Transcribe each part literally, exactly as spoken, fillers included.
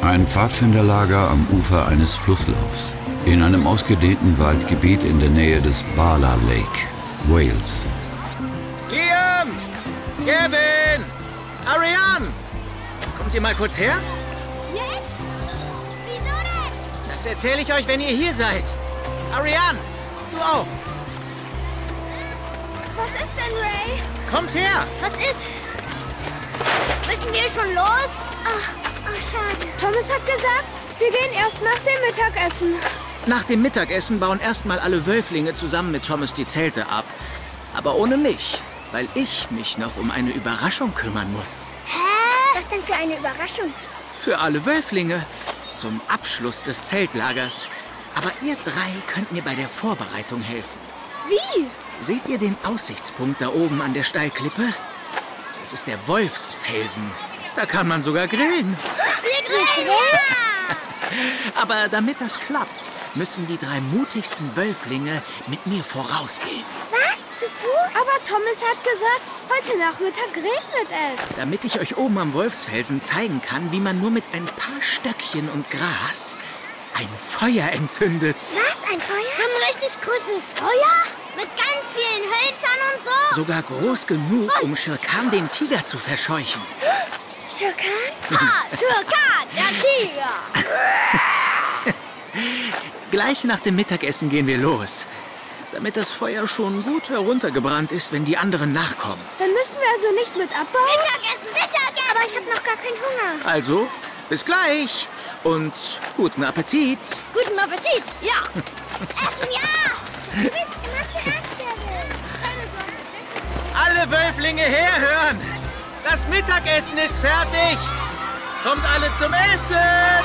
Ein Pfadfinderlager am Ufer eines Flusslaufs. In einem ausgedehnten Waldgebiet in der Nähe des Bala Lake, Wales. Liam! Gavin! Ariane! Kommt ihr mal kurz her? Jetzt? Wieso denn? Das erzähle ich euch, wenn ihr hier seid. Ariane, du auch. Was ist denn, Ray? Kommt her! Was ist? Müssen wir schon los? Ach, ach, schade. Thomas hat gesagt, wir gehen erst nach dem Mittagessen. Nach dem Mittagessen bauen erstmal alle Wölflinge zusammen mit Thomas die Zelte ab. Aber ohne mich, weil ich mich noch um eine Überraschung kümmern muss. Hä? Was denn für eine Überraschung? Für alle Wölflinge. Zum Abschluss des Zeltlagers. Aber ihr drei könnt mir bei der Vorbereitung helfen. Wie? Seht ihr den Aussichtspunkt da oben an der Steilklippe? Das ist der Wolfsfelsen. Da kann man sogar grillen. Wir grillen! Ja! Aber damit das klappt, müssen die drei mutigsten Wölflinge mit mir vorausgehen. Was? Zu Fuß? Aber Thomas hat gesagt, heute Nachmittag regnet es. Damit ich euch oben am Wolfsfelsen zeigen kann, wie man nur mit ein paar Stöckchen und Gras ein Feuer entzündet. Was? Ein Feuer? So ein richtig großes Feuer? Mit ganz vielen Hölzern und so? Sogar groß genug, um Shere Khan den Tiger zu verscheuchen. Shere Khan? Ah, Shere Khan, der Tiger! Gleich nach dem Mittagessen gehen wir los. Damit das Feuer schon gut heruntergebrannt ist, wenn die anderen nachkommen. Dann müssen wir also nicht mit abbauen? Mittagessen, Mittagessen! Aber ich habe noch gar keinen Hunger. Also, bis gleich und guten Appetit. Guten Appetit, ja. Essen, ja. Du willst immer zuerst, Gavin. Alle Wölflinge herhören. Das Mittagessen ist fertig. Kommt alle zum Essen.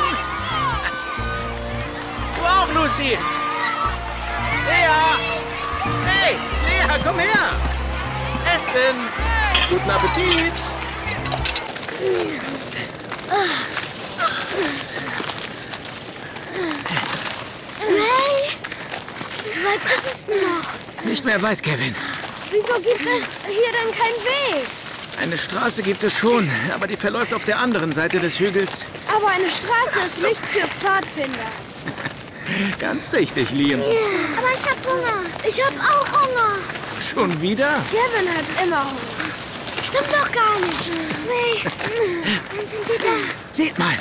Du auch, Lucy. Lea. Hey, Lea, komm her. Essen. Guten Appetit. Ray, wie weit ist es noch? Nicht mehr weit, Gavin. Wieso gibt es hier denn keinen Weg? Eine Straße gibt es schon, aber die verläuft auf der anderen Seite des Hügels. Aber eine Straße ist nicht für Pfadfinder. Ganz richtig, Liam. Yeah. Aber ich hab Hunger. Ich hab auch Hunger. Schon wieder? Gavin hat immer Hunger. Stimmt doch gar nicht. Ray, wann sind wir da? Seht mal.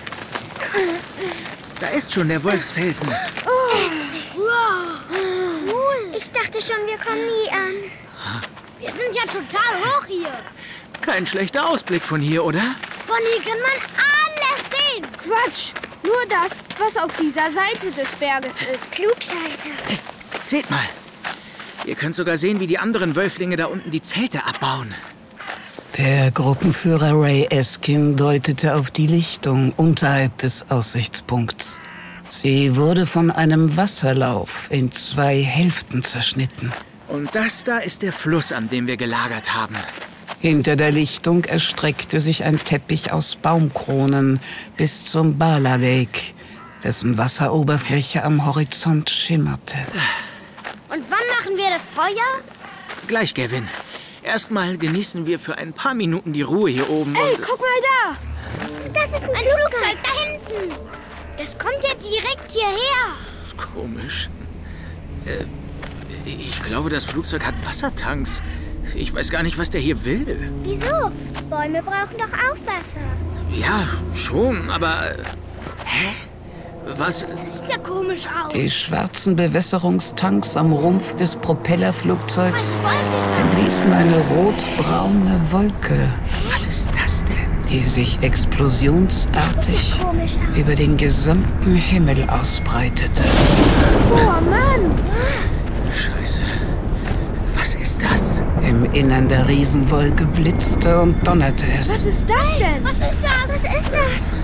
Da ist schon der Wolfsfelsen. Oh, wow. Cool. Ich dachte schon, wir kommen nie an. Wir sind ja total hoch hier. Kein schlechter Ausblick von hier, oder? Von hier kann man alles sehen. Quatsch. Nur das, was auf dieser Seite des Berges ist. Klugscheiße. Hey, seht mal. Ihr könnt sogar sehen, wie die anderen Wölflinge da unten die Zelte abbauen. Der Gruppenführer Ray Eskin deutete auf die Lichtung unterhalb des Aussichtspunkts. Sie wurde von einem Wasserlauf in zwei Hälften zerschnitten. Und das da ist der Fluss, an dem wir gelagert haben. Hinter der Lichtung erstreckte sich ein Teppich aus Baumkronen bis zum Bala Lake, dessen Wasseroberfläche am Horizont schimmerte. Und wann machen wir das Feuer? Gleich, Gavin. Erstmal genießen wir für ein paar Minuten die Ruhe hier oben. Ey, und guck mal da. Das ist ein, ein Flugzeug. Flugzeug da hinten. Das kommt ja direkt hierher. Komisch. Äh, ich glaube, das Flugzeug hat Wassertanks. Ich weiß gar nicht, was der hier will. Wieso? Bäume brauchen doch auch Wasser. Ja, schon, aber... Hä? Was? Das sieht ja komisch aus. Die schwarzen Bewässerungstanks am Rumpf des Propellerflugzeugs entließen eine rotbraune Wolke. Was ist das denn? Die sich explosionsartig ja über den gesamten Himmel ausbreitete. Boah, Mann! Scheiße. Was ist das? Im Innern der Riesenwolke blitzte und donnerte es. Was ist das denn? Was ist das? Was ist das?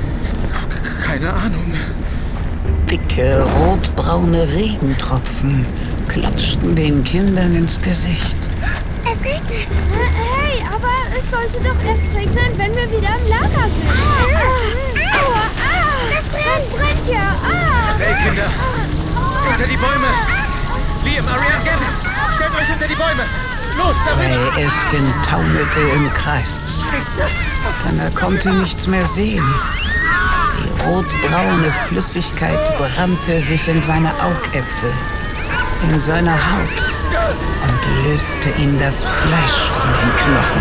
Keine Ahnung. Dicke, rotbraune Regentropfen klatschten den Kindern ins Gesicht. Es regnet. Hey, aber es sollte doch erst regnen, wenn wir wieder im Lager sind. Ah, ah, aua, ah, das brennt. Das brennt ja. Ah. Schnell, Kinder. Ah, hinter die Bäume. Ah, Liam, Ariane, Gavin, stellt euch hinter die Bäume. Los, da sind wir. Ray Eskin taumelte im Kreis. Scheiße. Denn er konnte nichts mehr sehen. rotbraune Flüssigkeit brannte sich in seine Augäpfel, in seiner Haut und löste ihm das Fleisch von den Knochen.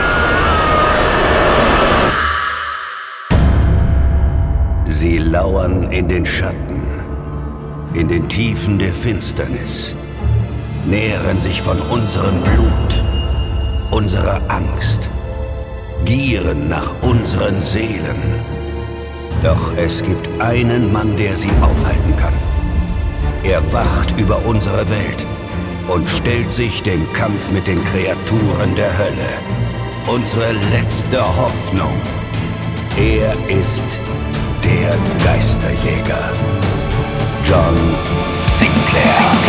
Sie lauern in den Schatten, in den Tiefen der Finsternis, nähren sich von unserem Blut, unserer Angst, gieren nach unseren Seelen. Doch es gibt einen Mann, der sie aufhalten kann. Er wacht über unsere Welt und stellt sich dem Kampf mit den Kreaturen der Hölle. Unsere letzte Hoffnung. Er ist der Geisterjäger. John Sinclair.